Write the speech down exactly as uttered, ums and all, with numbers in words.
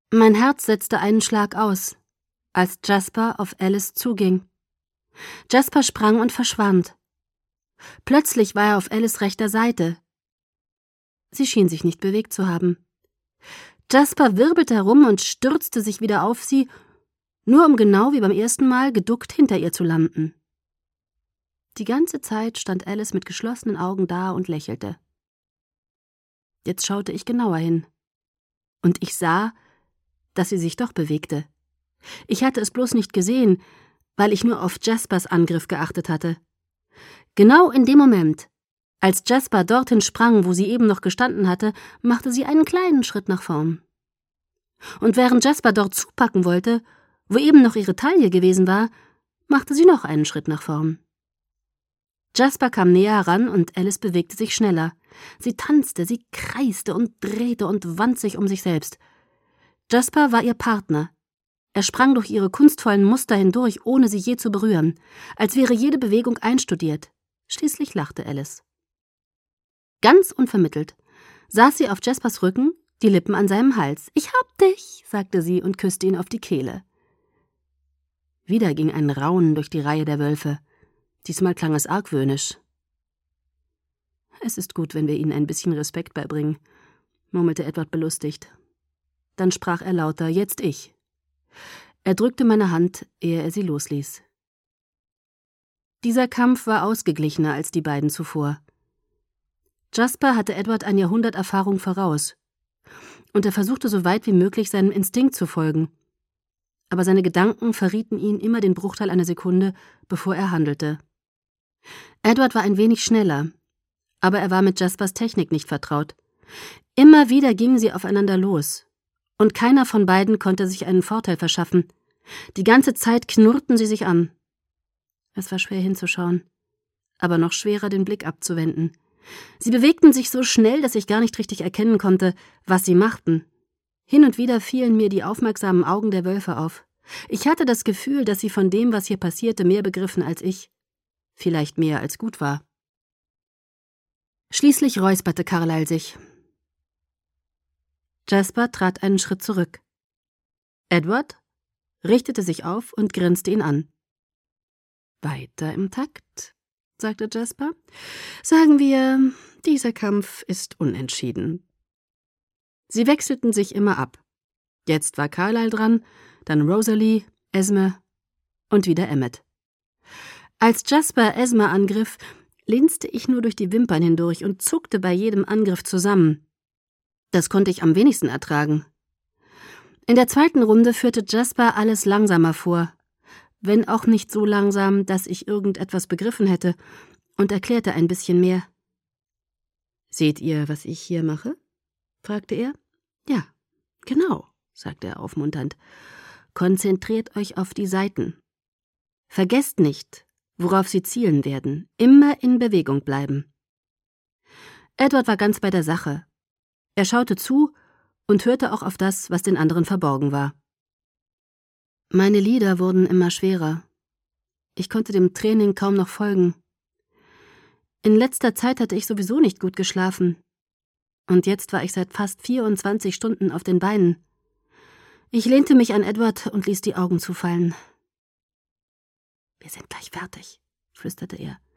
Mein Herz setzte einen Schlag aus, als Jasper auf Alice zuging. Jasper sprang und verschwand. Plötzlich war er auf Alice rechter Seite. Sie schien sich nicht bewegt zu haben. Jasper wirbelte herum und stürzte sich wieder auf sie, nur um genau wie beim ersten Mal geduckt hinter ihr zu landen. Die ganze Zeit stand Alice mit geschlossenen Augen da und lächelte. Jetzt schaute ich genauer hin. Und ich sah, dass sie sich doch bewegte. Ich hatte es bloß nicht gesehen, weil ich nur auf Jaspers Angriff geachtet hatte. Genau in dem Moment, als Jasper dorthin sprang, wo sie eben noch gestanden hatte, machte sie einen kleinen Schritt nach vorn. Und während Jasper dort zupacken wollte, wo eben noch ihre Taille gewesen war, machte sie noch einen Schritt nach vorn. Jasper kam näher heran und Alice bewegte sich schneller. Sie tanzte, sie kreiste und drehte und wand sich um sich selbst. Jasper war ihr Partner. Er sprang durch ihre kunstvollen Muster hindurch, ohne sie je zu berühren, als wäre jede Bewegung einstudiert. Schließlich lachte Alice. Ganz unvermittelt saß sie auf Jaspers Rücken, die Lippen an seinem Hals. »Ich hab dich«, sagte sie und küsste ihn auf die Kehle. Wieder ging ein Raunen durch die Reihe der Wölfe. Diesmal klang es argwöhnisch. »Es ist gut, wenn wir ihnen ein bisschen Respekt beibringen«, murmelte Edward belustigt. Dann sprach er lauter, »Jetzt ich.« Er drückte meine Hand, ehe er sie losließ. Dieser Kampf war ausgeglichener als die beiden zuvor. Jasper hatte Edward ein Jahrhundert Erfahrung voraus, und er versuchte so weit wie möglich seinem Instinkt zu folgen. Aber seine Gedanken verrieten ihn immer den Bruchteil einer Sekunde, bevor er handelte. Edward war ein wenig schneller, aber er war mit Jaspers Technik nicht vertraut. Immer wieder gingen sie aufeinander los, und keiner von beiden konnte sich einen Vorteil verschaffen. Die ganze Zeit knurrten sie sich an. Es war schwer hinzuschauen, aber noch schwerer, den Blick abzuwenden. Sie bewegten sich so schnell, dass ich gar nicht richtig erkennen konnte, was sie machten. Hin und wieder fielen mir die aufmerksamen Augen der Wölfe auf. Ich hatte das Gefühl, dass sie von dem, was hier passierte, mehr begriffen als ich. Vielleicht mehr als gut war. Schließlich räusperte Carlyle sich. Jasper trat einen Schritt zurück. Edward richtete sich auf und grinste ihn an. »Weiter im Takt«, sagte Jasper. »Sagen wir, dieser Kampf ist unentschieden.« Sie wechselten sich immer ab. Jetzt war Carlyle dran, dann Rosalie, Esme und wieder Emmet. Als Jasper Esme angriff, linste ich nur durch die Wimpern hindurch und zuckte bei jedem Angriff zusammen. Das konnte ich am wenigsten ertragen. In der zweiten Runde führte Jasper alles langsamer vor, wenn auch nicht so langsam, dass ich irgendetwas begriffen hätte, und erklärte ein bisschen mehr. »Seht ihr, was ich hier mache?« fragte er. »Ja, genau«, sagte er aufmunternd. »Konzentriert euch auf die Seiten. Vergesst nicht, worauf sie zielen werden. Immer in Bewegung bleiben.« Edward war ganz bei der Sache. Er schaute zu und hörte auch auf das, was den anderen verborgen war. Meine Lider wurden immer schwerer. Ich konnte dem Training kaum noch folgen. In letzter Zeit hatte ich sowieso nicht gut geschlafen. Und jetzt war ich seit fast vierundzwanzig Stunden auf den Beinen. Ich lehnte mich an Edward und ließ die Augen zufallen. »Wir sind gleich fertig«, flüsterte er.